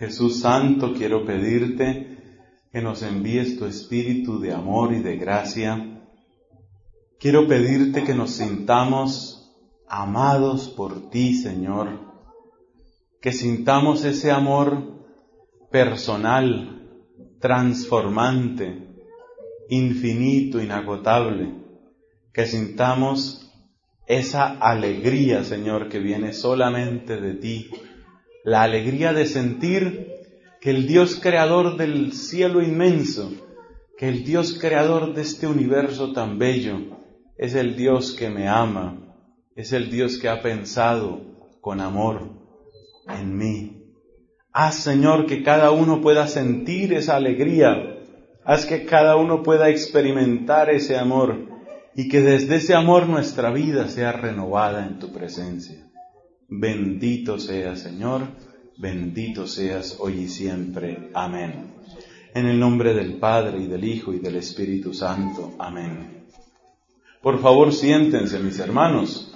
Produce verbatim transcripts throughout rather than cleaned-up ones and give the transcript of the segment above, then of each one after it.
Jesús Santo, quiero pedirte que nos envíes tu espíritu de amor y de gracia. Quiero pedirte que nos sintamos amados por ti, Señor, que sintamos ese amor personal, transformante, infinito, inagotable, que sintamos esa alegría, Señor, que viene solamente de ti, la alegría de sentir que el Dios creador del cielo inmenso, que el Dios creador de este universo tan bello, es el Dios que me ama, es el Dios que ha pensado con amor en mí. Haz, Señor, que cada uno pueda sentir esa alegría, haz que cada uno pueda experimentar ese amor y que desde ese amor nuestra vida sea renovada en tu presencia. Bendito seas, Señor, bendito seas hoy y siempre. Amén. En el nombre del Padre, y del Hijo, y del Espíritu Santo. Amén. Por favor, siéntense, mis hermanos.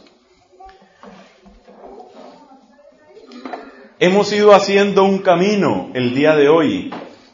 Hemos ido haciendo un camino el día de hoy.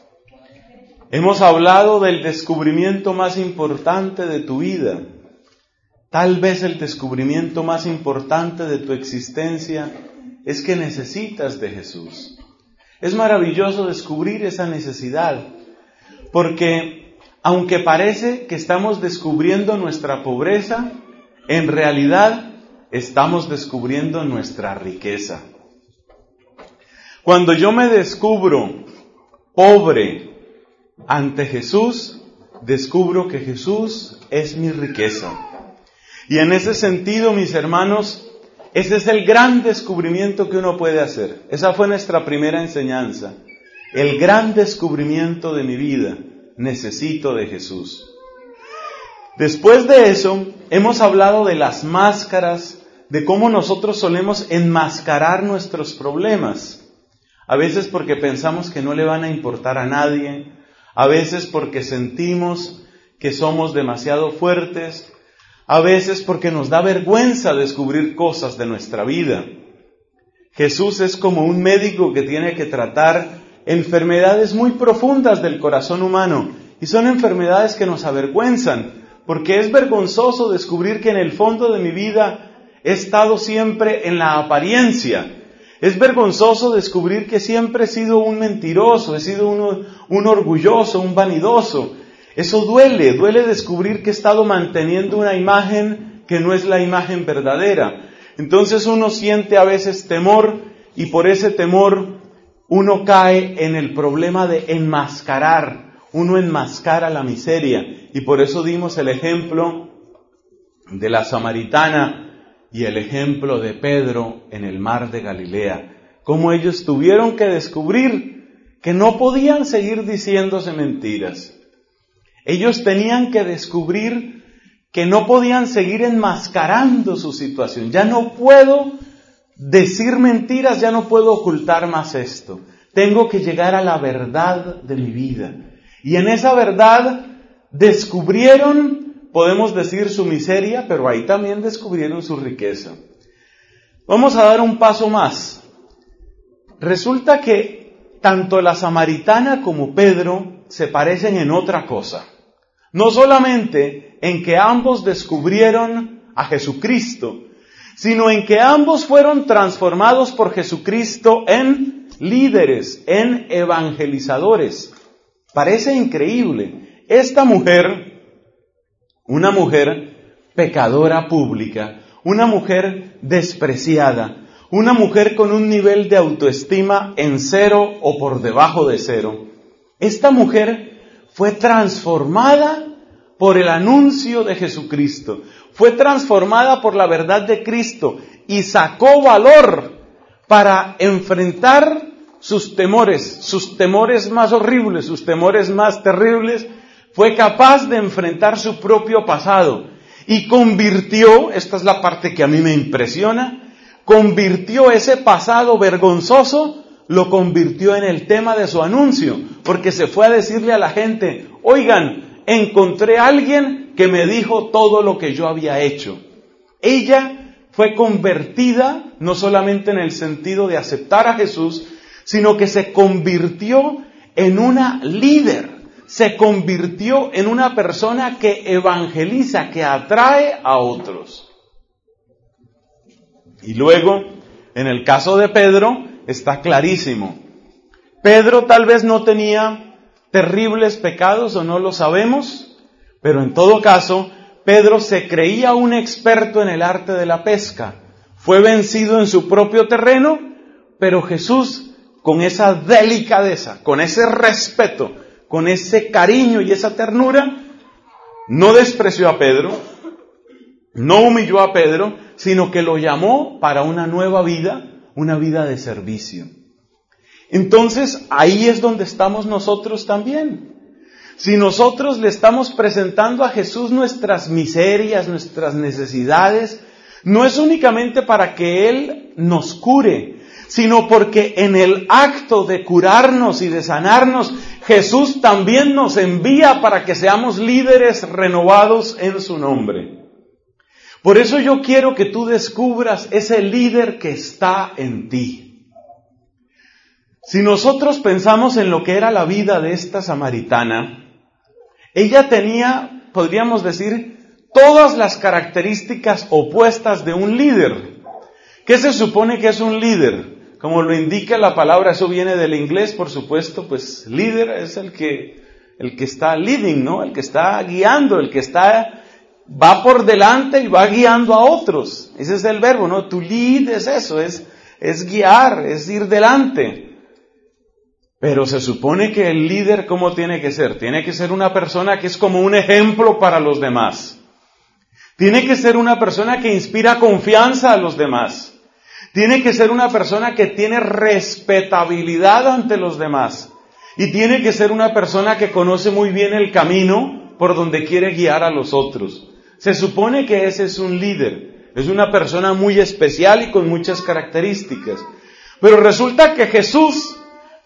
Hemos hablado del descubrimiento más importante de tu vida. Tal vez el descubrimiento más importante de tu existencia es que necesitas de Jesús. Es maravilloso descubrir esa necesidad, porque aunque parece que estamos descubriendo nuestra pobreza, en realidad estamos descubriendo nuestra riqueza. Cuando yo me descubro pobre ante Jesús, descubro que Jesús es mi riqueza. Y en ese sentido, mis hermanos, ese es el gran descubrimiento que uno puede hacer. Esa fue nuestra primera enseñanza. El gran descubrimiento de mi vida. Necesito de Jesús. Después de eso, hemos hablado de las máscaras, de cómo nosotros solemos enmascarar nuestros problemas. A veces porque pensamos que no le van a importar a nadie, a veces porque sentimos que somos demasiado fuertes, a veces porque nos da vergüenza descubrir cosas de nuestra vida. Jesús es como un médico que tiene que tratar enfermedades muy profundas del corazón humano, y son enfermedades que nos avergüenzan, porque es vergonzoso descubrir que en el fondo de mi vida he estado siempre en la apariencia. Es vergonzoso descubrir que siempre he sido un mentiroso, he sido uno, un orgulloso, un vanidoso. Eso duele, duele descubrir que he estado manteniendo una imagen que no es la imagen verdadera. Entonces uno siente a veces temor, y por ese temor uno cae en el problema de enmascarar. Uno enmascara la miseria, y por eso dimos el ejemplo de la samaritana y el ejemplo de Pedro en el mar de Galilea. Cómo ellos tuvieron que descubrir que no podían seguir diciéndose mentiras. Ellos tenían que descubrir que no podían seguir enmascarando su situación. Ya no puedo decir mentiras, ya no puedo ocultar más esto. Tengo que llegar a la verdad de mi vida. Y en esa verdad descubrieron, podemos decir, su miseria, pero ahí también descubrieron su riqueza. Vamos a dar un paso más. Resulta que tanto la samaritana como Pedro se parecen en otra cosa. No solamente en que ambos descubrieron a Jesucristo, sino en que ambos fueron transformados por Jesucristo en líderes, en evangelizadores. Parece increíble. Esta mujer, una mujer pecadora pública, una mujer despreciada, una mujer con un nivel de autoestima en cero o por debajo de cero, esta mujer fue transformada por el anuncio de Jesucristo, fue transformada por la verdad de Cristo y sacó valor para enfrentar sus temores, sus temores más horribles, sus temores más terribles. Fue capaz de enfrentar su propio pasado y convirtió, esta es la parte que a mí me impresiona, convirtió ese pasado vergonzoso, lo convirtió en el tema de su anuncio, porque se fue a decirle a la gente: oigan, encontré a alguien que me dijo todo lo que yo había hecho. Ella fue convertida no solamente en el sentido de aceptar a Jesús, sino que se convirtió en una líder, se convirtió en una persona que evangeliza, que atrae a otros. Y luego, en el caso de Pedro, está clarísimo. Pedro tal vez no tenía terribles pecados o no lo sabemos, pero en todo caso, Pedro se creía un experto en el arte de la pesca. Fue vencido en su propio terreno, pero Jesús, con esa delicadeza, con ese respeto, con ese cariño y esa ternura, no despreció a Pedro, no humilló a Pedro, sino que lo llamó para una nueva vida, una vida de servicio. Entonces, ahí es donde estamos nosotros también. Si nosotros le estamos presentando a Jesús nuestras miserias, nuestras necesidades, no es únicamente para que Él nos cure, sino porque en el acto de curarnos y de sanarnos, Jesús también nos envía para que seamos líderes renovados en su nombre. Por eso yo quiero que tú descubras ese líder que está en ti. Si nosotros pensamos en lo que era la vida de esta samaritana, ella tenía, podríamos decir, todas las características opuestas de un líder. ¿Qué se supone que es un líder? Como lo indica la palabra, eso viene del inglés, por supuesto, pues líder es el que, el que está leading, ¿no? El que está guiando, el que está, va por delante y va guiando a otros. Ese es el verbo, ¿no? To lead es eso, es, es guiar, es ir delante. Pero se supone que el líder, ¿cómo tiene que ser? Tiene que ser una persona que es como un ejemplo para los demás. Tiene que ser una persona que inspira confianza a los demás. Tiene que ser una persona que tiene respetabilidad ante los demás. Y tiene que ser una persona que conoce muy bien el camino por donde quiere guiar a los otros. Se supone que ese es un líder. Es una persona muy especial y con muchas características. Pero resulta que Jesús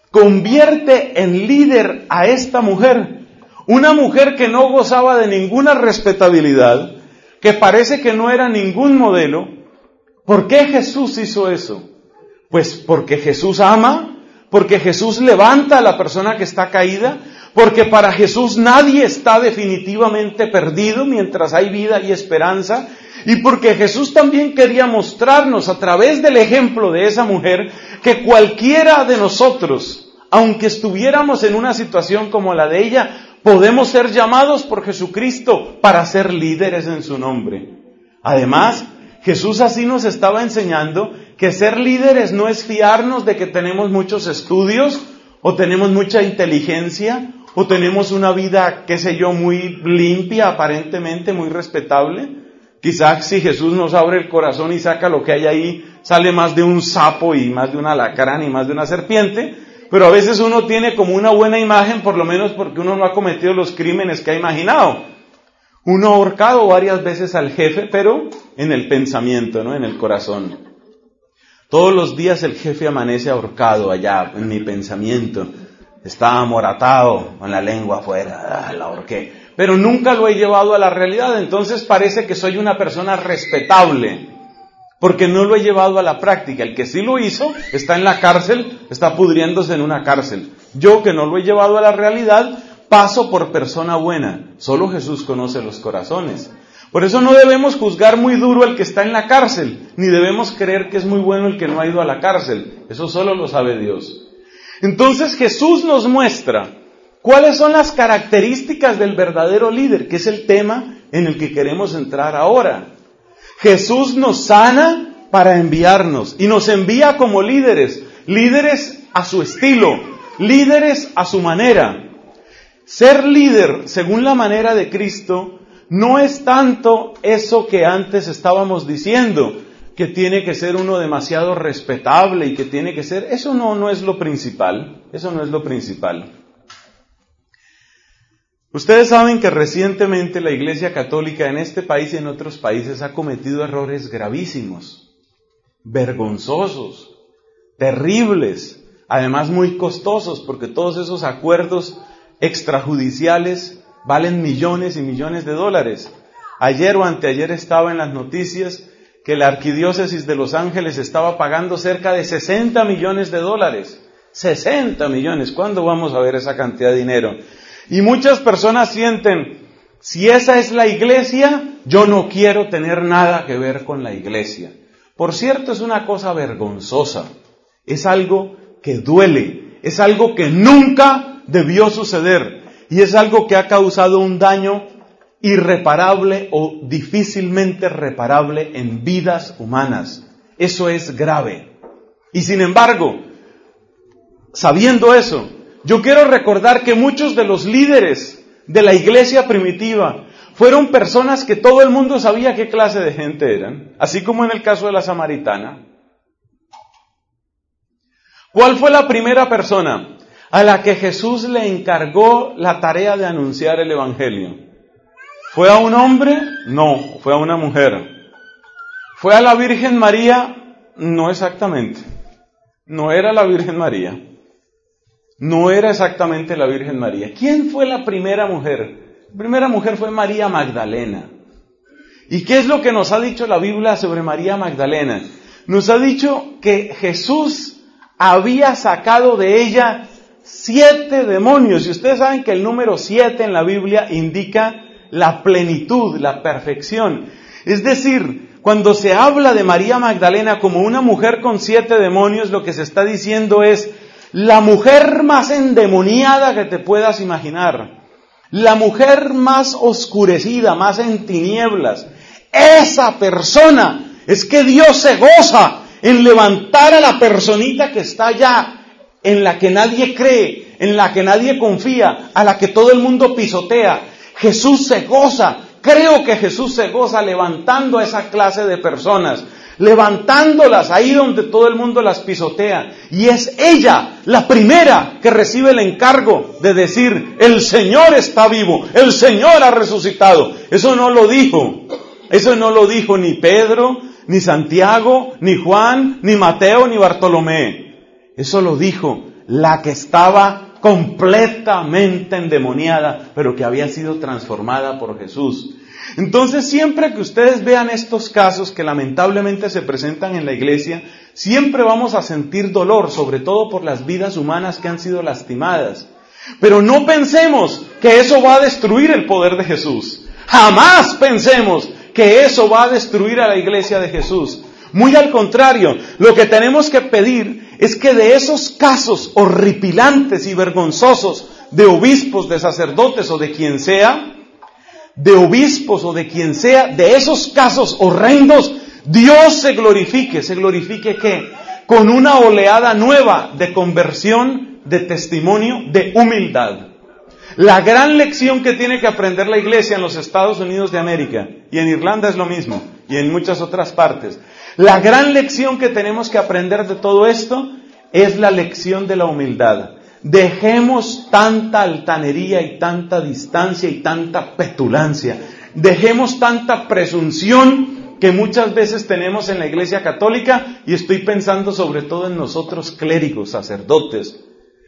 convierte en líder a esta mujer. Una mujer que no gozaba de ninguna respetabilidad, que parece que no era ningún modelo. ¿Por qué Jesús hizo eso? Pues porque Jesús ama, porque Jesús levanta a la persona que está caída, porque para Jesús nadie está definitivamente perdido mientras hay vida y esperanza, y porque Jesús también quería mostrarnos a través del ejemplo de esa mujer que cualquiera de nosotros, aunque estuviéramos en una situación como la de ella, podemos ser llamados por Jesucristo para ser líderes en su nombre. Además, Jesús así nos estaba enseñando que ser líderes no es fiarnos de que tenemos muchos estudios, o tenemos mucha inteligencia, o tenemos una vida, qué sé yo, muy limpia, aparentemente muy respetable. Quizás si Jesús nos abre el corazón y saca lo que hay ahí, sale más de un sapo y más de un alacrán y más de una serpiente, pero a veces uno tiene como una buena imagen, por lo menos porque uno no ha cometido los crímenes que ha imaginado. Uno ha ahorcado varias veces al jefe, pero en el pensamiento, ¿no? En el corazón. Todos los días el jefe amanece ahorcado allá en mi pensamiento. Está amoratado, con la lengua afuera, ah, la ahorqué. Pero nunca lo he llevado a la realidad, entonces parece que soy una persona respetable, porque no lo he llevado a la práctica. El que sí lo hizo está en la cárcel, está pudriéndose en una cárcel. Yo que no lo he llevado a la realidad, paso por persona buena. Solo Jesús conoce los corazones. Por eso no debemos juzgar muy duro al que está en la cárcel, ni debemos creer que es muy bueno el que no ha ido a la cárcel. Eso solo lo sabe Dios. Entonces Jesús nos muestra cuáles son las características del verdadero líder, que es el tema en el que queremos entrar ahora. Jesús nos sana para enviarnos, y nos envía como líderes, líderes a su estilo, líderes a su manera. Ser líder, según la manera de Cristo, no es tanto eso que antes estábamos diciendo, que tiene que ser uno demasiado respetable y que tiene que ser... Eso no, no es lo principal, eso no es lo principal. Ustedes saben que recientemente la Iglesia Católica en este país y en otros países ha cometido errores gravísimos, vergonzosos, terribles, además muy costosos, porque todos esos acuerdos extrajudiciales valen millones y millones de dólares. Ayer o anteayer estaba en las noticias que la Arquidiócesis de Los Ángeles estaba pagando cerca de sesenta millones de dólares sesenta millones. ¿Cuándo vamos a ver esa cantidad de dinero? Y muchas personas sienten, si esa es la iglesia, yo no quiero tener nada que ver con la iglesia. Por cierto, es una cosa vergonzosa. Es algo que duele. Es algo que nunca debió suceder. Y es algo que ha causado un daño irreparable o difícilmente reparable en vidas humanas. Eso es grave. Y sin embargo, sabiendo eso, yo quiero recordar que muchos de los líderes de la iglesia primitiva fueron personas que todo el mundo sabía qué clase de gente eran, así como en el caso de la samaritana. ¿Cuál fue la primera persona a la que Jesús le encargó la tarea de anunciar el evangelio? ¿Fue a un hombre? No, fue a una mujer. ¿Fue a la Virgen María? No exactamente. No era la Virgen María. No era exactamente la Virgen María. ¿Quién fue la primera mujer? La primera mujer fue María Magdalena. ¿Y qué es lo que nos ha dicho la Biblia sobre María Magdalena? Nos ha dicho que Jesús había sacado de ella siete demonios. Y ustedes saben que el número siete en la Biblia indica la plenitud, la perfección. Es decir, cuando se habla de María Magdalena como una mujer con siete demonios, lo que se está diciendo es la mujer más endemoniada que te puedas imaginar. La mujer más oscurecida, más en tinieblas. Esa persona es que Dios se goza en levantar a la personita que está allá, en la que nadie cree, en la que nadie confía, a la que todo el mundo pisotea. Jesús se goza. Creo que Jesús se goza levantando a esa clase de personas, levantándolas ahí donde todo el mundo las pisotea. Y es ella la primera que recibe el encargo de decir, el Señor está vivo, el Señor ha resucitado. Eso no lo dijo, eso no lo dijo ni Pedro, ni Santiago, ni Juan, ni Mateo, ni Bartolomé. Eso lo dijo la que estaba completamente endemoniada, pero que había sido transformada por Jesús. Entonces, siempre que ustedes vean estos casos que lamentablemente se presentan en la iglesia, siempre vamos a sentir dolor, sobre todo por las vidas humanas que han sido lastimadas. Pero no pensemos que eso va a destruir el poder de Jesús. Jamás pensemos que eso va a destruir a la iglesia de Jesús. Muy al contrario, lo que tenemos que pedir es que de esos casos horripilantes y vergonzosos de obispos, de sacerdotes o de quien sea, de obispos o de quien sea, de esos casos horrendos, Dios se glorifique. ¿Se glorifique qué? Con una oleada nueva de conversión, de testimonio, de humildad. La gran lección que tiene que aprender la iglesia en los Estados Unidos de América, y en Irlanda es lo mismo, y en muchas otras partes, la gran lección que tenemos que aprender de todo esto es la lección de la humildad. Dejemos tanta altanería y tanta distancia y tanta petulancia. Dejemos tanta presunción que muchas veces tenemos en la Iglesia Católica, y estoy pensando sobre todo en nosotros clérigos, sacerdotes.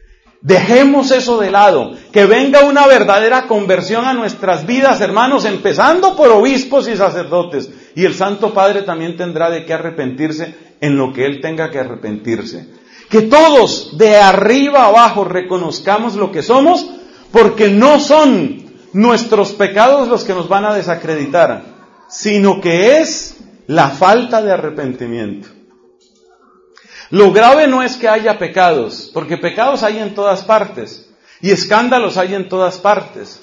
Dejemos eso de lado, que venga una verdadera conversión a nuestras vidas, hermanos, empezando por obispos y sacerdotes. Y el Santo Padre también tendrá de qué arrepentirse en lo que Él tenga que arrepentirse. Que todos, de arriba abajo, reconozcamos lo que somos, porque no son nuestros pecados los que nos van a desacreditar, sino que es la falta de arrepentimiento. Lo grave no es que haya pecados, porque pecados hay en todas partes, y escándalos hay en todas partes.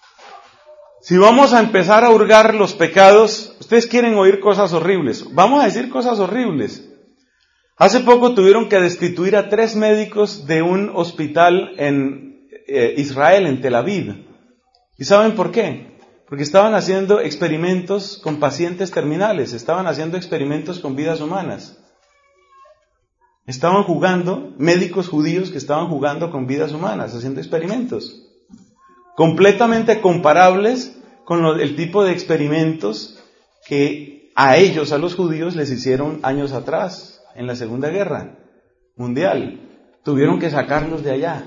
Si vamos a empezar a hurgar los pecados, ustedes quieren oír cosas horribles, vamos a decir cosas horribles. Hace poco tuvieron que destituir a tres médicos de un hospital en eh, Israel, en Tel Aviv. ¿Y saben por qué? Porque estaban haciendo experimentos con pacientes terminales, estaban haciendo experimentos con vidas humanas. Estaban jugando, médicos judíos que estaban jugando con vidas humanas, haciendo experimentos. Completamente comparables con lo, el tipo de experimentos que a ellos, a los judíos, les hicieron años atrás. En la Segunda Guerra Mundial, tuvieron que sacarlos de allá,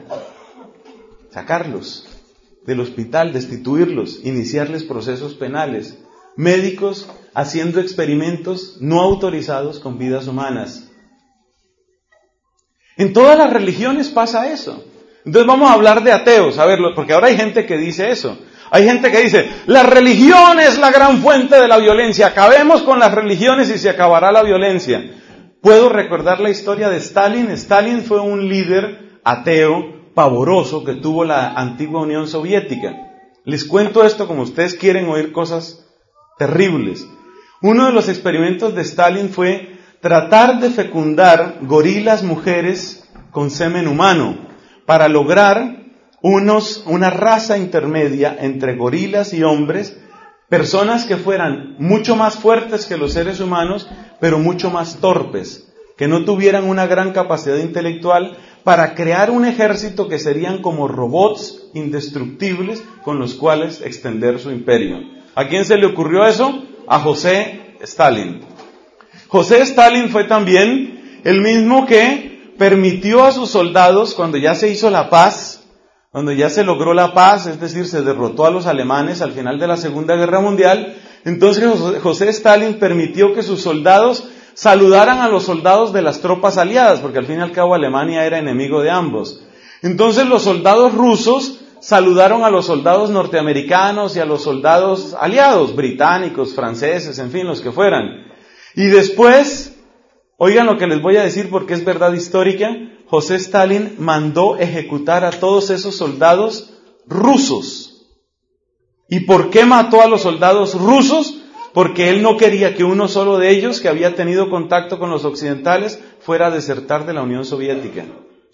sacarlos del hospital, destituirlos, iniciarles procesos penales. Médicos haciendo experimentos no autorizados con vidas humanas. En todas las religiones pasa eso. Entonces vamos a hablar de ateos, a ver, porque ahora hay gente que dice eso. Hay gente que dice, la religión es la gran fuente de la violencia, acabemos con las religiones y se acabará la violencia. Puedo recordar la historia de Stalin. Stalin fue un líder ateo, pavoroso, que tuvo la antigua Unión Soviética. Les cuento esto como ustedes quieren oír cosas terribles. Uno de los experimentos de Stalin fue tratar de fecundar gorilas mujeres con semen humano para lograr unos, una raza intermedia entre gorilas y hombres, personas que fueran mucho más fuertes que los seres humanos, pero mucho más torpes, que no tuvieran una gran capacidad intelectual, para crear un ejército que serían como robots indestructibles con los cuales extender su imperio. ¿A quién se le ocurrió eso? A José Stalin. José Stalin fue también el mismo que permitió a sus soldados, cuando ya se hizo la paz, cuando ya se logró la paz, es decir, se derrotó a los alemanes al final de la Segunda Guerra Mundial, entonces José Stalin permitió que sus soldados saludaran a los soldados de las tropas aliadas, porque al fin y al cabo Alemania era enemigo de ambos. Entonces los soldados rusos saludaron a los soldados norteamericanos y a los soldados aliados, británicos, franceses, en fin, los que fueran. Y después, oigan lo que les voy a decir porque es verdad histórica, José Stalin mandó ejecutar a todos esos soldados rusos. ¿Y por qué mató a los soldados rusos? Porque él no quería que uno solo de ellos, que había tenido contacto con los occidentales, fuera a desertar de la Unión Soviética.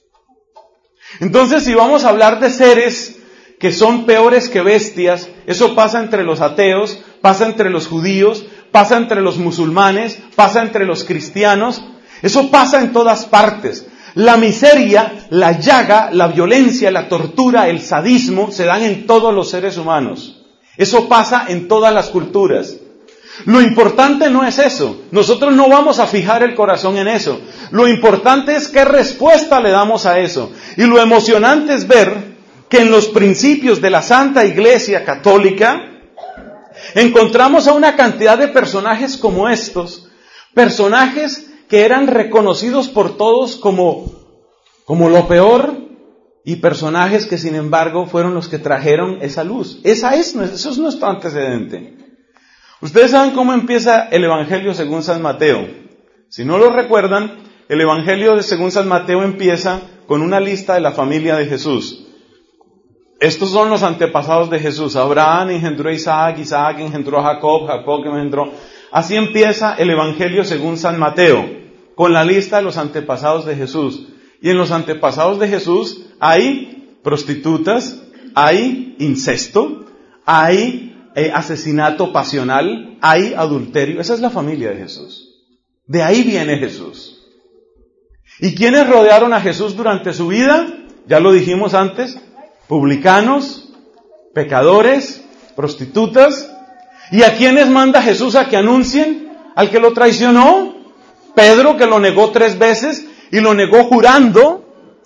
Entonces, si vamos a hablar de seres que son peores que bestias, eso pasa entre los ateos, pasa entre los judíos, pasa entre los musulmanes, pasa entre los cristianos, eso pasa en todas partes. La miseria, la llaga, la violencia, la tortura, el sadismo se dan en todos los seres humanos. Eso pasa en todas las culturas. Lo importante no es eso. Nosotros no vamos a fijar el corazón en eso. Lo importante es qué respuesta le damos a eso. Y lo emocionante es ver que en los principios de la Santa Iglesia Católica encontramos a una cantidad de personajes como estos, personajes que eran reconocidos por todos como, como lo peor, y personajes que sin embargo fueron los que trajeron esa luz. Esa es, eso es nuestro antecedente. Ustedes saben cómo empieza el Evangelio según San Mateo. Si no lo recuerdan, el Evangelio de según San Mateo empieza con una lista de la familia de Jesús. Estos son los antepasados de Jesús. Abraham engendró a Isaac, Isaac engendró a Jacob, Jacob engendró... Así empieza el Evangelio según San Mateo, con la lista de los antepasados de Jesús. Y en los antepasados de Jesús hay prostitutas, hay incesto, hay eh, asesinato pasional, hay adulterio. Esa es la familia de Jesús. De ahí viene Jesús. ¿Y quiénes rodearon a Jesús durante su vida? Ya lo dijimos antes, publicanos, pecadores, prostitutas. ¿Y a quiénes manda Jesús a que anuncien? Al que lo traicionó, Pedro, que lo negó tres veces y lo negó jurando.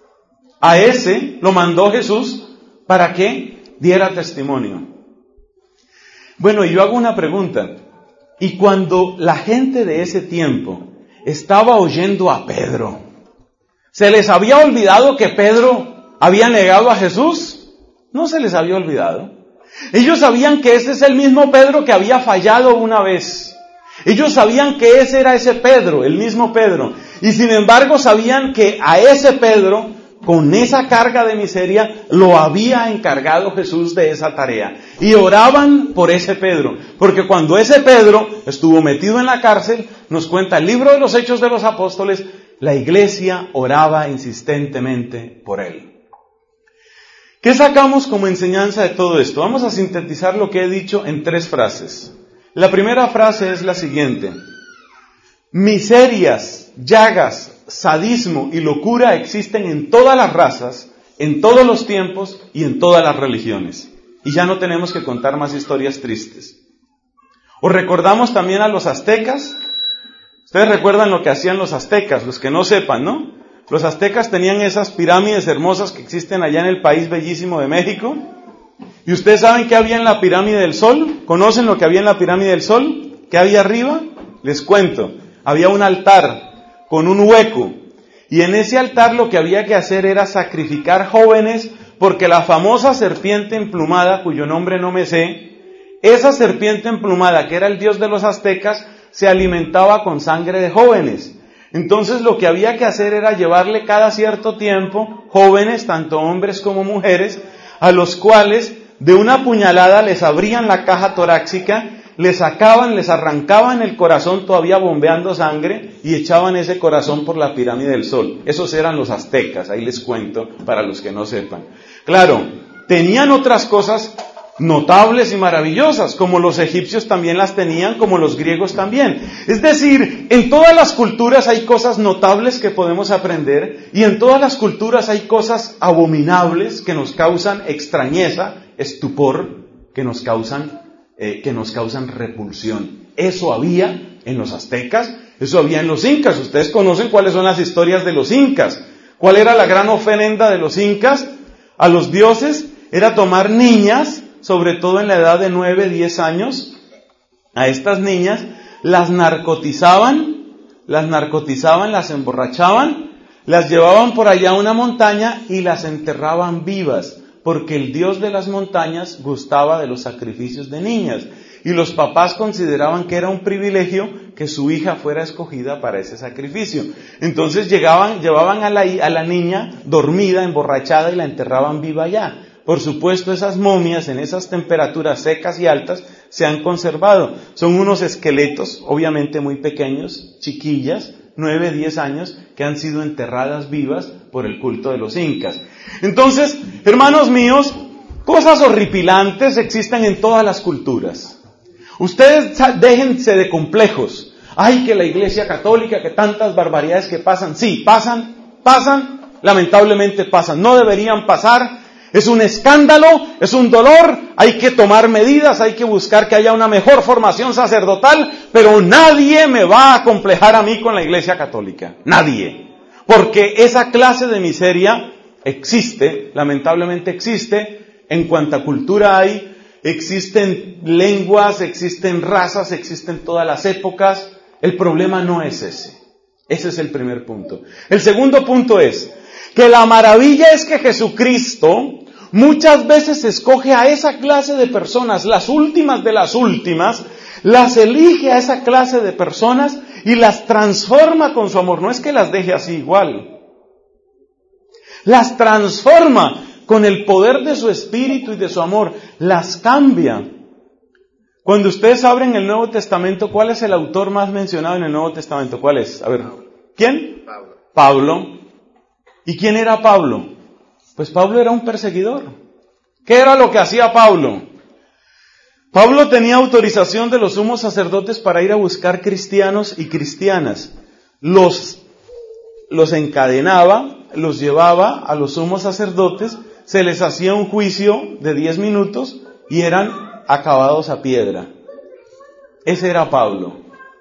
A ese lo mandó Jesús para que diera testimonio. Bueno, y yo hago una pregunta. Y cuando la gente de ese tiempo estaba oyendo a Pedro, ¿se les había olvidado que Pedro había negado a Jesús? No se les había olvidado. Ellos sabían que ese es el mismo Pedro que había fallado una vez. Ellos sabían que ese era ese Pedro, el mismo Pedro. Y sin embargo sabían que a ese Pedro, con esa carga de miseria, lo había encargado Jesús de esa tarea. Y oraban por ese Pedro. Porque cuando ese Pedro estuvo metido en la cárcel, nos cuenta el libro de los Hechos de los Apóstoles, la iglesia oraba insistentemente por él. ¿Qué sacamos como enseñanza de todo esto? Vamos a sintetizar lo que he dicho en tres frases. La primera frase es la siguiente. Miserias, llagas, sadismo y locura existen en todas las razas, en todos los tiempos y en todas las religiones. Y ya no tenemos que contar más historias tristes. ¿Os recordamos también a los aztecas? Ustedes recuerdan lo que hacían los aztecas, los que no sepan, ¿no? Los aztecas tenían esas pirámides hermosas que existen allá en el país bellísimo de México. ¿Y ustedes saben qué había en la pirámide del Sol? ¿Conocen lo que había en la pirámide del Sol? ¿Qué había arriba? Les cuento. Había un altar con un hueco. Y en ese altar lo que había que hacer era sacrificar jóvenes, porque la famosa serpiente emplumada, cuyo nombre no me sé, esa serpiente emplumada, que era el dios de los aztecas, se alimentaba con sangre de jóvenes. Entonces lo que había que hacer era llevarle cada cierto tiempo jóvenes, tanto hombres como mujeres, a los cuales de una puñalada les abrían la caja torácica, les sacaban, les arrancaban el corazón todavía bombeando sangre y echaban ese corazón por la pirámide del Sol. Esos eran los aztecas, ahí les cuento para los que no sepan. Claro, tenían otras cosas notables y maravillosas, como los egipcios también las tenían, como los griegos también. Es decir, en todas las culturas hay cosas notables que podemos aprender, y en todas las culturas hay cosas abominables que nos causan extrañeza, estupor, que nos causan, eh, que nos causan repulsión. Eso había en los aztecas, eso había en los incas. Ustedes conocen cuáles son las historias de los incas. ¿Cuál era la gran ofrenda de los incas a los dioses? Era tomar niñas, sobre todo en la edad de nueve, diez años, a estas niñas las narcotizaban, las narcotizaban, las emborrachaban, las llevaban por allá a una montaña y las enterraban vivas, porque el dios de las montañas gustaba de los sacrificios de niñas, y los papás consideraban que era un privilegio que su hija fuera escogida para ese sacrificio. Entonces llegaban, llevaban a la, a la niña dormida, emborrachada, y la enterraban viva allá. Por supuesto, esas momias en esas temperaturas secas y altas se han conservado. Son unos esqueletos, obviamente muy pequeños, chiquillas, nueve, diez años, que han sido enterradas vivas por el culto de los incas. Entonces, hermanos míos, cosas horripilantes existen en todas las culturas. Ustedes déjense de complejos. Ay, que la Iglesia Católica, que tantas barbaridades que pasan. Sí, pasan, pasan, lamentablemente pasan. No deberían pasar. Es un escándalo, es un dolor, hay que tomar medidas, hay que buscar que haya una mejor formación sacerdotal, pero nadie me va a acomplejar a mí con la Iglesia Católica. Nadie. Porque esa clase de miseria existe, lamentablemente existe, en cuanta cultura hay, existen lenguas, existen razas, existen todas las épocas. El problema no es ese. Ese es el primer punto. El segundo punto es que la maravilla es que Jesucristo muchas veces escoge a esa clase de personas, las últimas de las últimas, las elige a esa clase de personas y las transforma con su amor. No es que las deje así igual. Las transforma con el poder de su espíritu y de su amor. Las cambia. Cuando ustedes abren el Nuevo Testamento, ¿cuál es el autor más mencionado en el Nuevo Testamento? ¿Cuál es? A ver, ¿quién? Pablo. Pablo. ¿Y quién era Pablo? Pues Pablo era un perseguidor. ¿Qué era lo que hacía Pablo? Pablo tenía autorización de los sumos sacerdotes para ir a buscar cristianos y cristianas. Los, los encadenaba, los llevaba a los sumos sacerdotes, se les hacía un juicio de diez minutos y eran acabados a piedra. Ese era Pablo.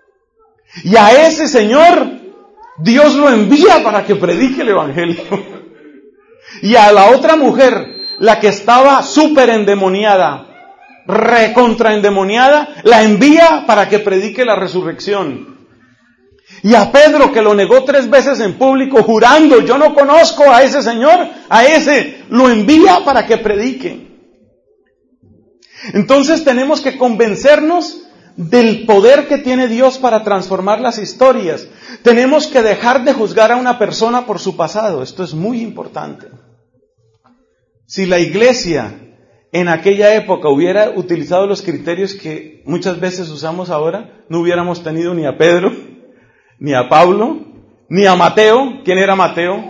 Y a ese señor Dios lo envía para que predique el evangelio. Y a la otra mujer, la que estaba súper endemoniada, recontra endemoniada, la envía para que predique la resurrección. Y a Pedro, que lo negó tres veces en público, jurando, yo no conozco a ese señor, a ese lo envía para que predique. Entonces tenemos que convencernos del poder que tiene Dios para transformar las historias. Tenemos que dejar de juzgar a una persona por su pasado. Esto es muy importante. Si la iglesia en aquella época hubiera utilizado los criterios que muchas veces usamos ahora, no hubiéramos tenido ni a Pedro, ni a Pablo, ni a Mateo. ¿Quién era Mateo?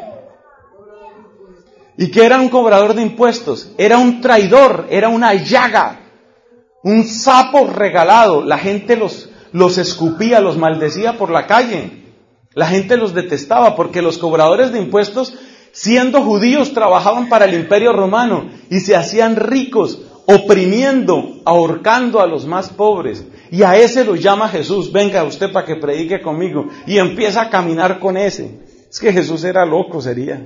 ¿Y qué era un cobrador de impuestos? Era un traidor, era una llaga. Un sapo regalado. La gente los, los escupía, los maldecía por la calle. La gente los detestaba porque los cobradores de impuestos, siendo judíos, trabajaban para el Imperio Romano y se hacían ricos oprimiendo, ahorcando a los más pobres. Y a ese lo llama Jesús. Venga usted para que predique conmigo. Y empieza a caminar con ese. Es que Jesús era loco, sería.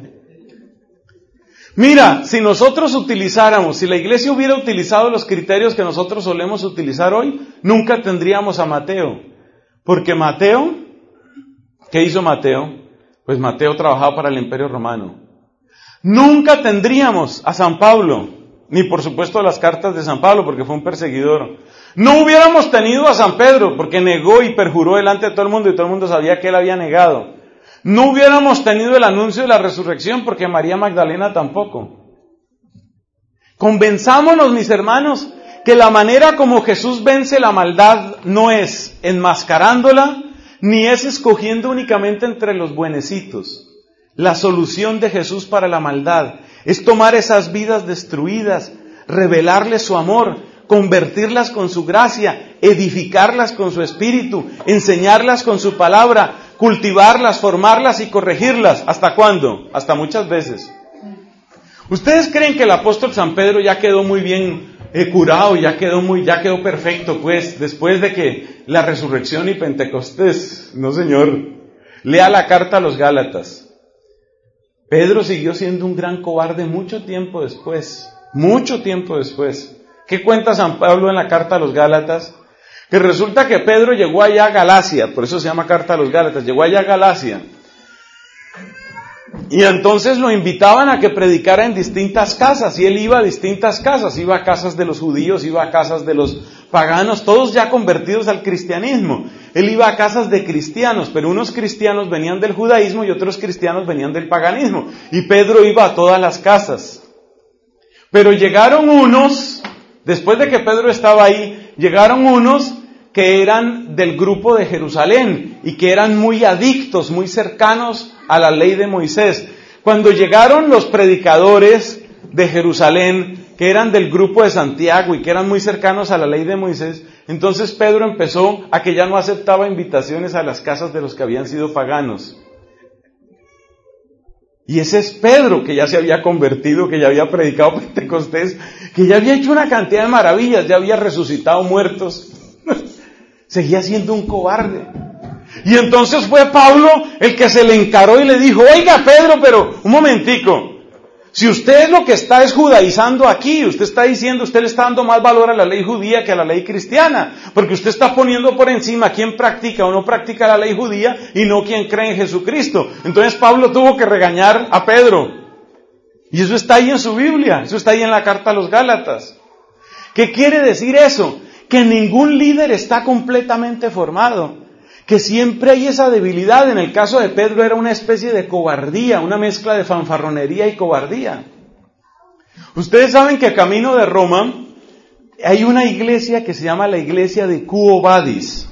Mira, si nosotros utilizáramos, si la iglesia hubiera utilizado los criterios que nosotros solemos utilizar hoy, nunca tendríamos a Mateo. Porque Mateo, ¿qué hizo Mateo? Pues Mateo trabajaba para el Imperio Romano. Nunca tendríamos a San Pablo, ni por supuesto las cartas de San Pablo, porque fue un perseguidor. No hubiéramos tenido a San Pedro, porque negó y perjuró delante de todo el mundo, y todo el mundo sabía que él había negado. No hubiéramos tenido el anuncio de la resurrección, porque María Magdalena tampoco. Convenzámonos, mis hermanos, que la manera como Jesús vence la maldad no es enmascarándola, ni es escogiendo únicamente entre los buenecitos. La solución de Jesús para la maldad es tomar esas vidas destruidas, revelarles su amor, convertirlas con su gracia, edificarlas con su espíritu, enseñarlas con su palabra, cultivarlas, formarlas y corregirlas. ¿Hasta cuándo? Hasta muchas veces. ¿Ustedes creen que el apóstol San Pedro ya quedó muy bien eh, curado, ya quedó muy, ya quedó perfecto, pues, después de que la resurrección y Pentecostés? No, señor. Lea la carta a los Gálatas. Pedro siguió siendo un gran cobarde mucho tiempo después, mucho tiempo después. ¿Qué cuenta San Pablo en la carta a los Gálatas? Que resulta que Pedro llegó allá a Galacia, por eso se llama carta a los Gálatas, llegó allá a Galacia. Y entonces lo invitaban a que predicara en distintas casas, y él iba a distintas casas, iba a casas de los judíos, iba a casas de los paganos, todos ya convertidos al cristianismo. Él iba a casas de cristianos, pero unos cristianos venían del judaísmo y otros cristianos venían del paganismo. Y Pedro iba a todas las casas. Pero llegaron unos, después de que Pedro estaba ahí, llegaron unos que eran del grupo de Jerusalén y que eran muy adictos, muy cercanos a la ley de Moisés. Cuando llegaron los predicadores de Jerusalén, que eran del grupo de Santiago y que eran muy cercanos a la ley de Moisés, entonces Pedro empezó a que ya no aceptaba invitaciones a las casas de los que habían sido paganos. Y ese es Pedro, que ya se había convertido, que ya había predicado Pentecostés, que ya había hecho una cantidad de maravillas, ya había resucitado muertos. Seguía siendo un cobarde. Y entonces fue Pablo el que se le encaró y le dijo: oiga Pedro, pero un momentico, si usted lo que está es judaizando aquí, usted está diciendo, usted le está dando más valor a la ley judía que a la ley cristiana, porque usted está poniendo por encima quién practica o no practica la ley judía y no quien cree en Jesucristo. Entonces Pablo tuvo que regañar a Pedro. Y eso está ahí en su Biblia, eso está ahí en la carta a los Gálatas. ¿Qué quiere decir eso? Que ningún líder está completamente formado, que siempre hay esa debilidad. En el caso de Pedro era una especie de cobardía, una mezcla de fanfarronería y cobardía. Ustedes saben que camino de Roma hay una iglesia que se llama la iglesia de Quo Vadis.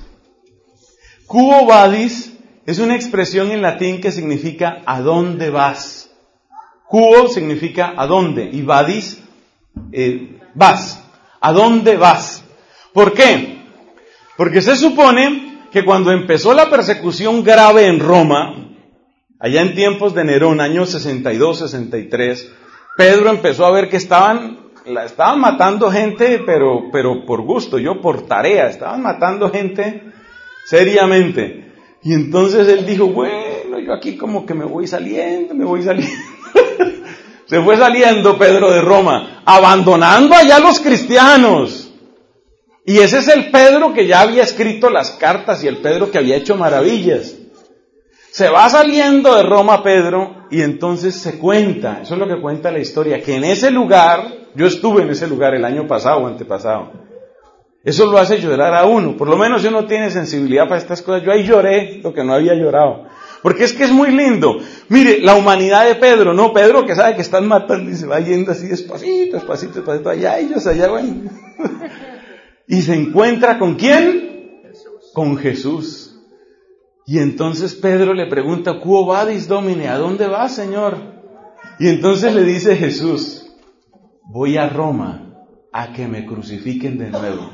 Quo Vadis es una expresión en latín que significa ¿a dónde vas? Quo significa ¿a dónde? Y vadis, eh, vas. ¿A dónde vas? ¿Por qué? Porque se supone que cuando empezó la persecución grave en Roma, allá en tiempos de Nerón, años sesenta y dos, sesenta y tres, Pedro empezó a ver que estaban, la estaban matando gente, pero, pero por gusto, yo por tarea, estaban matando gente seriamente. Y entonces él dijo, bueno, yo aquí como que me voy saliendo, me voy saliendo. Se fue saliendo Pedro de Roma, abandonando allá a los cristianos. Y ese es el Pedro que ya había escrito las cartas y el Pedro que había hecho maravillas. Se va saliendo de Roma Pedro y entonces se cuenta, eso es lo que cuenta la historia, que en ese lugar, yo estuve en ese lugar el año pasado o antepasado, eso lo hace llorar a uno, por lo menos si uno tiene sensibilidad para estas cosas. Yo ahí lloré lo que no había llorado, porque es que es muy lindo. Mire, la humanidad de Pedro, no, Pedro que sabe que están matando y se va yendo así despacito, despacito, despacito, allá ellos, allá bueno. Y se encuentra ¿con quién? Jesús. Con Jesús. Y entonces Pedro le pregunta, ¿Quo vadis, Domine? ¿A dónde vas, Señor? Y entonces le dice Jesús, voy a Roma a que me crucifiquen de nuevo.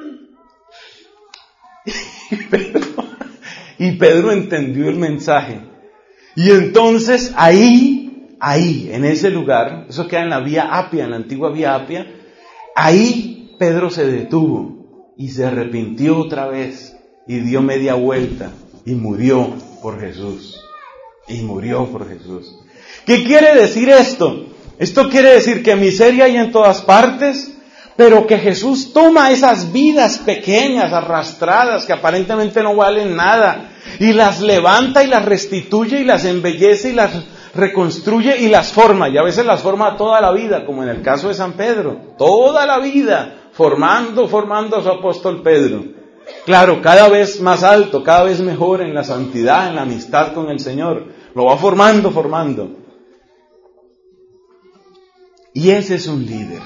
Y Pedro, y Pedro entendió el mensaje. Y entonces ahí, ahí, en ese lugar, eso queda en la Vía Apia, en la antigua Vía Apia, ahí Pedro se detuvo y se arrepintió otra vez y dio media vuelta y murió por Jesús. Y murió por Jesús. ¿Qué quiere decir esto? Esto quiere decir que miseria hay en todas partes, pero que Jesús toma esas vidas pequeñas, arrastradas, que aparentemente no valen nada, y las levanta y las restituye y las embellece y las reconstruye y las forma. Y a veces las forma toda la vida, como en el caso de San Pedro. Toda la vida, formando, formando a su apóstol Pedro. Claro, cada vez más alto, cada vez mejor en la santidad, en la amistad con el Señor. Lo va formando, formando. Y ese es un líder.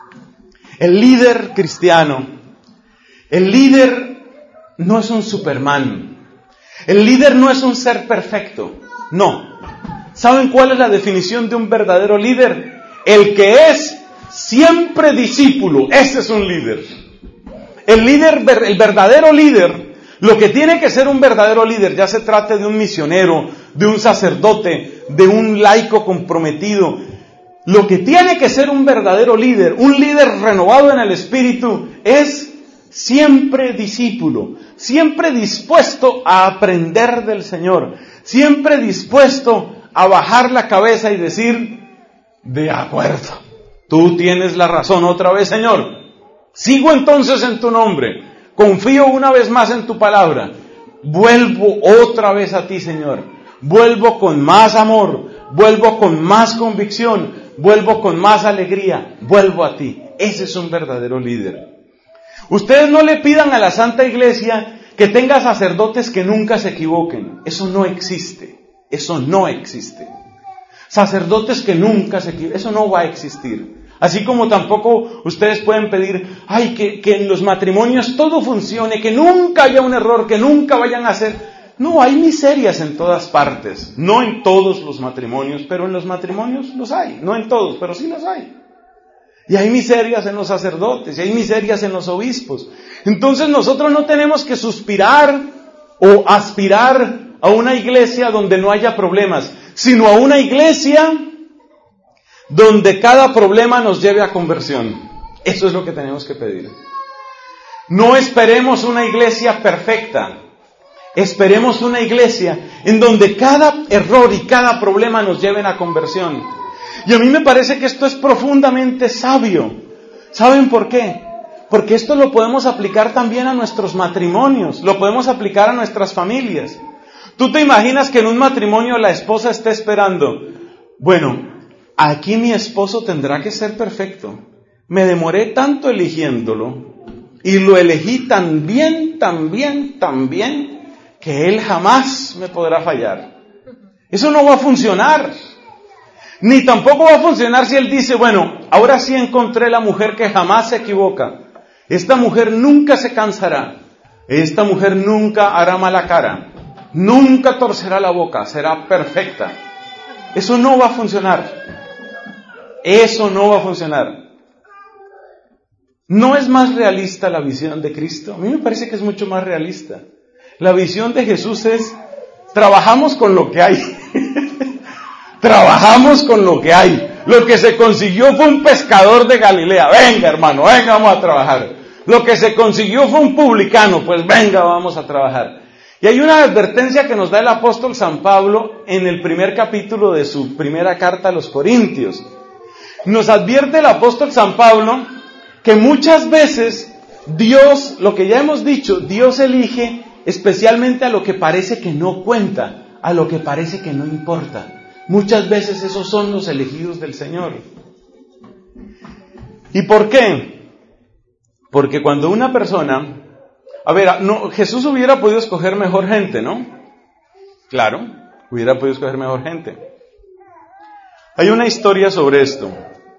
El líder cristiano, el líder no es un Superman. El líder no es un ser perfecto. No. ¿Saben cuál es la definición de un verdadero líder? El que es siempre discípulo. Ese es un líder. El líder, el verdadero líder, lo que tiene que ser un verdadero líder, ya se trate de un misionero, de un sacerdote, de un laico comprometido. Lo que tiene que ser un verdadero líder, un líder renovado en el espíritu, es siempre discípulo, siempre dispuesto a aprender del Señor, siempre dispuesto a bajar la cabeza y decir, de acuerdo, tú tienes la razón otra vez, Señor, sigo entonces en tu nombre, confío una vez más en tu palabra, vuelvo otra vez a ti, Señor, vuelvo con más amor, vuelvo con más convicción, vuelvo con más alegría, vuelvo a ti. Ese es un verdadero líder. Ustedes no le pidan a la Santa Iglesia que tenga sacerdotes que nunca se equivoquen. Eso no existe. Eso no existe. Sacerdotes que nunca se equivoquen. Eso no va a existir. Así como tampoco ustedes pueden pedir, ay, que, que en los matrimonios todo funcione, que nunca haya un error, que nunca vayan a hacer. No, hay miserias en todas partes. No en todos los matrimonios, pero en los matrimonios los hay. No en todos, pero sí los hay. Y hay miserias en los sacerdotes, y hay miserias en los obispos. Entonces nosotros no tenemos que suspirar o aspirar a una iglesia donde no haya problemas, sino a una iglesia donde cada problema nos lleve a conversión. Eso es lo que tenemos que pedir. No esperemos una iglesia perfecta. Esperemos una iglesia en donde cada error y cada problema nos lleven a conversión. Y a mí me parece que esto es profundamente sabio. ¿Saben por qué? Porque esto lo podemos aplicar también a nuestros matrimonios, lo podemos aplicar a nuestras familias. ¿Tú te imaginas que en un matrimonio la esposa esté esperando? Bueno, aquí mi esposo tendrá que ser perfecto. Me demoré tanto eligiéndolo y lo elegí tan bien, tan bien, tan bien, que él jamás me podrá fallar. Eso no va a funcionar. Ni tampoco va a funcionar si él dice, bueno, ahora sí encontré la mujer que jamás se equivoca. Esta mujer nunca se cansará. Esta mujer nunca hará mala cara. Nunca torcerá la boca. Será perfecta. Eso no va a funcionar. Eso no va a funcionar. ¿No es más realista la visión de Cristo? A mí me parece que es mucho más realista. La visión de Jesús es, trabajamos con lo que hay. Trabajamos con lo que hay. Lo que se consiguió fue un pescador de Galilea. Venga, hermano, venga, vamos a trabajar. Lo que se consiguió fue un publicano. Pues venga, vamos a trabajar. Y hay una advertencia que nos da el apóstol San Pablo en el primer capítulo de su primera carta a los Corintios. Nos advierte el apóstol San Pablo que muchas veces Dios, lo que ya hemos dicho, Dios elige especialmente a lo que parece que no cuenta, a lo que parece que no importa. Muchas veces esos son los elegidos del Señor. ¿Y por qué? Porque cuando una persona... A ver, no, Jesús hubiera podido escoger mejor gente, ¿no? Claro, hubiera podido escoger mejor gente. Hay una historia sobre esto.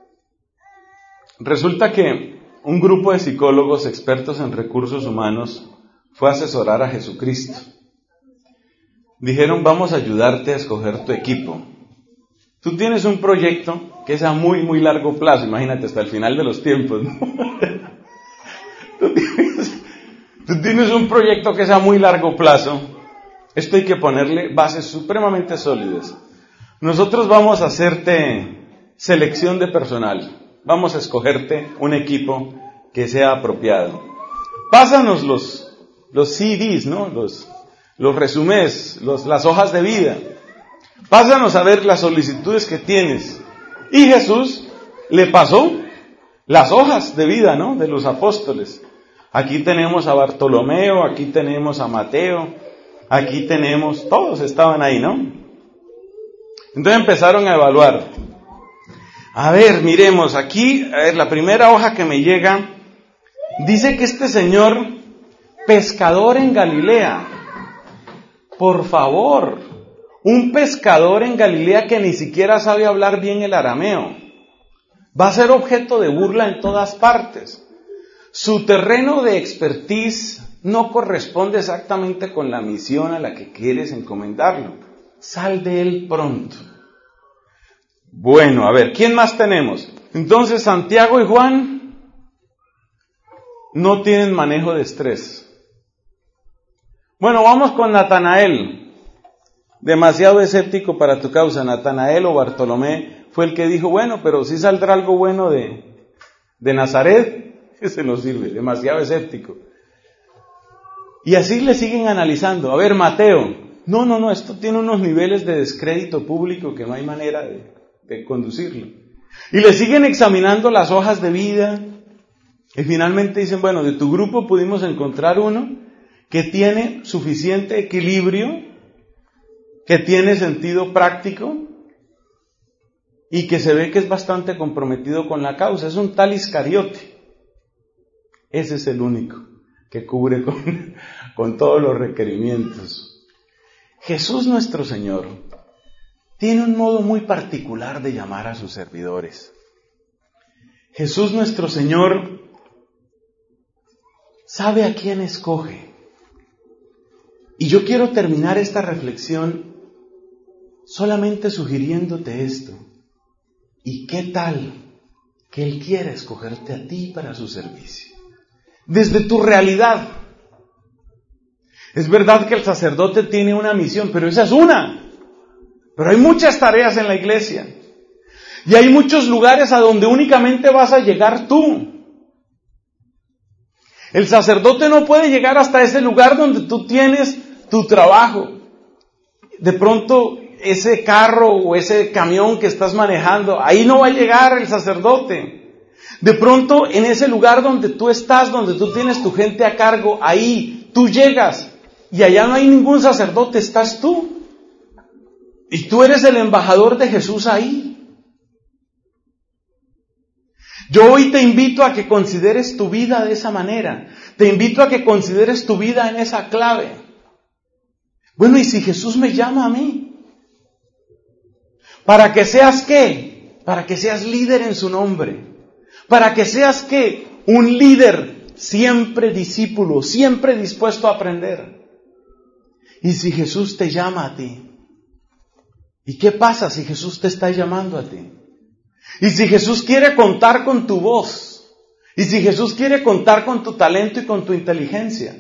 Resulta que un grupo de psicólogos expertos en recursos humanos fue a asesorar a Jesucristo. Dijeron, vamos a ayudarte a escoger tu equipo. Tú tienes un proyecto que es a muy, muy largo plazo, imagínate, hasta el final de los tiempos, ¿no? Tú tienes, tú tienes un proyecto que es a muy largo plazo. Esto hay que ponerle bases supremamente sólidas. Nosotros vamos a hacerte selección de personal. Vamos a escogerte un equipo que sea apropiado. Pásanos los, los C Ds, ¿no? Los, los resúmenes, los, las hojas de vida. Pásanos a ver las solicitudes que tienes. Y Jesús le pasó las hojas de vida, ¿no? De los apóstoles. Aquí tenemos a Bartolomeo, aquí tenemos a Mateo, Aquí tenemos, todos estaban ahí, ¿no? Entonces empezaron a evaluar. A ver, miremos, aquí, a ver, la primera hoja que me llega, dice que este señor, pescador en Galilea, por favor, un pescador en Galilea que ni siquiera sabe hablar bien el arameo, va a ser objeto de burla en todas partes. Su terreno de expertise no corresponde exactamente con la misión a la que quieres encomendarlo. Sal de él pronto. Bueno, a ver, ¿quién más tenemos? Entonces, Santiago y Juan no tienen manejo de estrés. Bueno, vamos con Natanael. Demasiado escéptico para tu causa. Natanael o Bartolomé fue el que dijo, bueno, pero si saldrá algo bueno de, de Nazaret, ese no sirve, demasiado escéptico. Y así le siguen analizando. A ver, Mateo, no, no, no, esto tiene unos niveles de descrédito público que no hay manera de, de conducirlo. Y le siguen examinando las hojas de vida, y finalmente dicen, bueno, de tu grupo pudimos encontrar uno que tiene suficiente equilibrio, que tiene sentido práctico, y que se ve que es bastante comprometido con la causa. Es un tal Iscariote. Ese es el único que cubre con, con todos los requerimientos. Jesús nuestro Señor tiene un modo muy particular de llamar a sus servidores. Jesús nuestro Señor sabe a quién escoge. Y yo quiero terminar esta reflexión solamente sugiriéndote esto. ¿Y qué tal que Él quiere escogerte a ti para su servicio? Desde tu realidad. Es verdad que el sacerdote tiene una misión, pero esa es una. Pero hay muchas tareas en la iglesia. Y hay muchos lugares a donde únicamente vas a llegar tú. El sacerdote no puede llegar hasta ese lugar donde tú tienes tu trabajo. De pronto, ese carro o ese camión que estás manejando, ahí no va a llegar el sacerdote. De pronto, en ese lugar donde tú estás, donde tú tienes tu gente a cargo, ahí tú llegas y allá no hay ningún sacerdote, estás tú. Y tú eres el embajador de Jesús ahí. Yo hoy te invito a que consideres tu vida de esa manera. Te invito a que consideres tu vida en esa clave. Bueno, ¿y si Jesús me llama a mí? ¿Para que seas qué? Para que seas líder en su nombre. Para que seas qué? Un líder siempre discípulo, siempre dispuesto a aprender. ¿Y si Jesús te llama a ti? ¿Y qué pasa si Jesús te está llamando a ti? ¿Y si Jesús quiere contar con tu voz? ¿Y si Jesús quiere contar con tu talento y con tu inteligencia?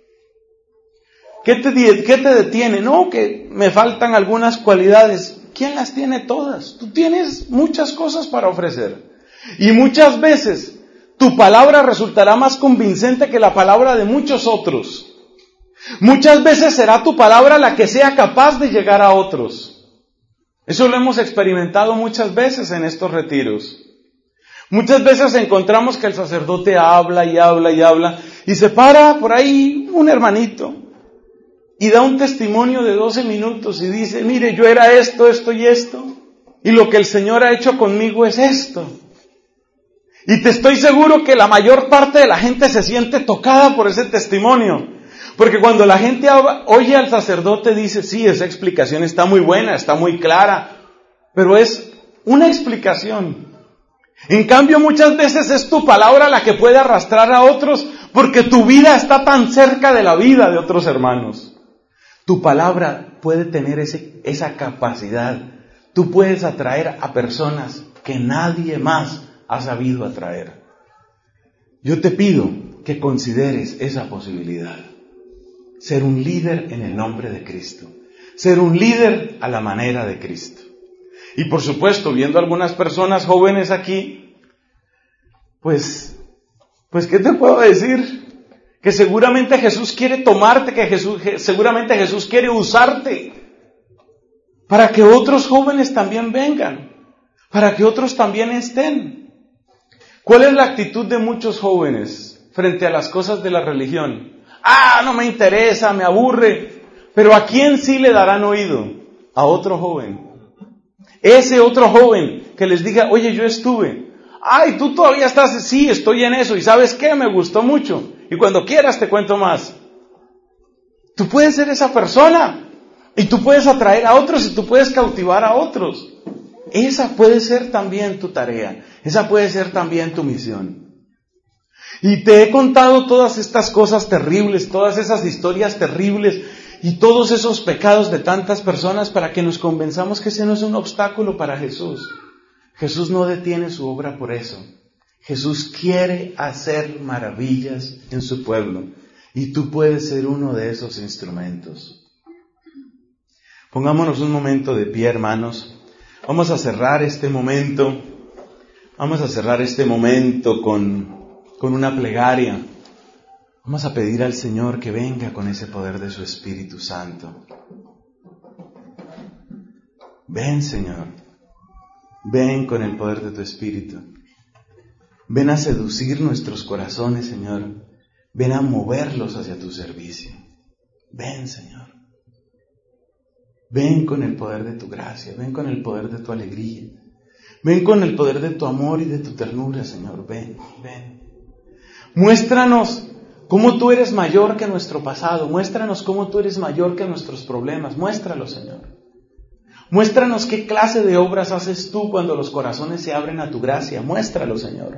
¿Qué te, qué te detiene? No, que me faltan algunas cualidades. ¿Quién las tiene todas? Tú tienes muchas cosas para ofrecer. Y muchas veces tu palabra resultará más convincente que la palabra de muchos otros. Muchas veces será tu palabra la que sea capaz de llegar a otros. Eso lo hemos experimentado muchas veces en estos retiros. Muchas veces encontramos que el sacerdote habla y habla y habla y se para por ahí un hermanito y da un testimonio de doce minutos y dice, mire, yo era esto, esto y esto y lo que el Señor ha hecho conmigo es esto. Y te estoy seguro que la mayor parte de la gente se siente tocada por ese testimonio. Porque cuando la gente oye al sacerdote dice, sí, esa explicación está muy buena, está muy clara, pero es una explicación. En cambio, muchas veces es tu palabra la que puede arrastrar a otros, porque tu vida está tan cerca de la vida de otros hermanos. Tu palabra puede tener ese, esa capacidad. Tú puedes atraer a personas que nadie más ha sabido atraer. Yo te pido que consideres esa posibilidad. Ser un líder en el nombre de Cristo. Ser un líder a la manera de Cristo. Y por supuesto, viendo algunas personas jóvenes aquí, pues, pues, ¿qué te puedo decir? Que seguramente Jesús quiere tomarte, que Jesús, seguramente Jesús quiere usarte para que otros jóvenes también vengan, para que otros también estén. ¿Cuál es la actitud de muchos jóvenes frente a las cosas de la religión? Ah, no me interesa, me aburre. Pero ¿a quién sí le darán oído? A otro joven. Ese otro joven que les diga, oye, yo estuve. Ay, tú todavía estás, sí, estoy en eso. ¿Y sabes qué? Me gustó mucho. Y cuando quieras te cuento más. Tú puedes ser esa persona. Y tú puedes atraer a otros y tú puedes cautivar a otros. Esa puede ser también tu tarea. Esa puede ser también tu misión. Y te he contado todas estas cosas terribles, todas esas historias terribles y todos esos pecados de tantas personas para que nos convenzamos que ese no es un obstáculo para Jesús. Jesús no detiene su obra por eso. Jesús quiere hacer maravillas en su pueblo y tú puedes ser uno de esos instrumentos. Pongámonos un momento de pie, hermanos. Vamos a cerrar este momento. Vamos a cerrar este momento con, con una plegaria. Vamos a pedir al Señor que venga con ese poder de su Espíritu Santo. Ven, Señor. Ven con el poder de tu Espíritu. Ven a seducir nuestros corazones, Señor. Ven a moverlos hacia tu servicio. Ven, Señor. Ven con el poder de tu gracia. Ven con el poder de tu alegría. Ven con el poder de tu amor y de tu ternura, Señor. Ven, ven. Muéstranos cómo tú eres mayor que nuestro pasado. Muéstranos cómo tú eres mayor que nuestros problemas. Muéstralo, Señor. Muéstranos qué clase de obras haces tú cuando los corazones se abren a tu gracia. Muéstralo, Señor.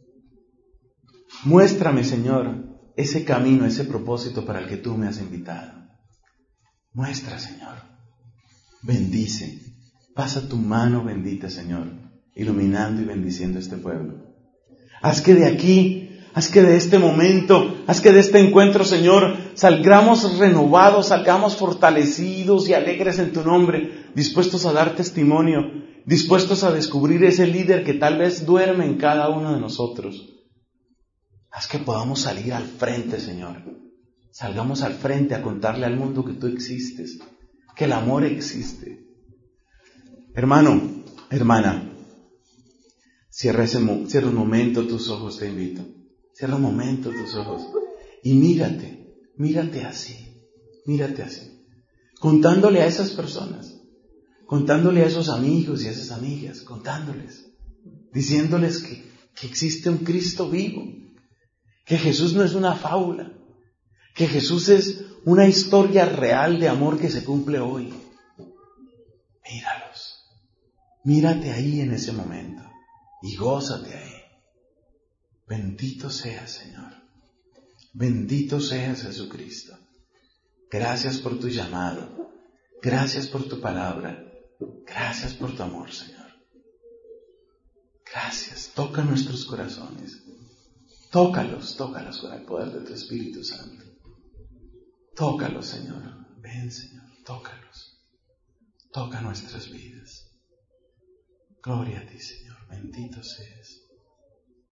Muéstrame, Señor, ese camino, ese propósito para el que tú me has invitado. Muestra, Señor. Bendice. Pasa tu mano bendita, Señor, iluminando y bendiciendo este pueblo. Haz que de aquí, haz que de este momento, haz que de este encuentro, Señor, salgamos renovados, salgamos fortalecidos y alegres en tu nombre, dispuestos a dar testimonio, dispuestos a descubrir ese líder que tal vez duerme en cada uno de nosotros. Haz que podamos salir al frente, Señor. Salgamos al frente a contarle al mundo que tú existes, que el amor existe. Hermano, hermana, cierra, ese, cierra un momento tus ojos, te invito. Cierra un momento tus ojos y mírate, mírate así, mírate así. Contándole a esas personas, contándole a esos amigos y a esas amigas, contándoles, diciéndoles que, que existe un Cristo vivo, que Jesús no es una fábula, que Jesús es una historia real de amor que se cumple hoy. Míralos, mírate ahí en ese momento y gózate ahí. Bendito seas, Señor. Bendito seas, Jesucristo. Gracias por tu llamado. Gracias por tu palabra. Gracias por tu amor, Señor. Gracias. Toca nuestros corazones. Tócalos, tócalos con el poder de tu Espíritu Santo. Tócalos, Señor. Ven, Señor. Tócalos. Toca nuestras vidas. Gloria a ti, Señor. Bendito seas.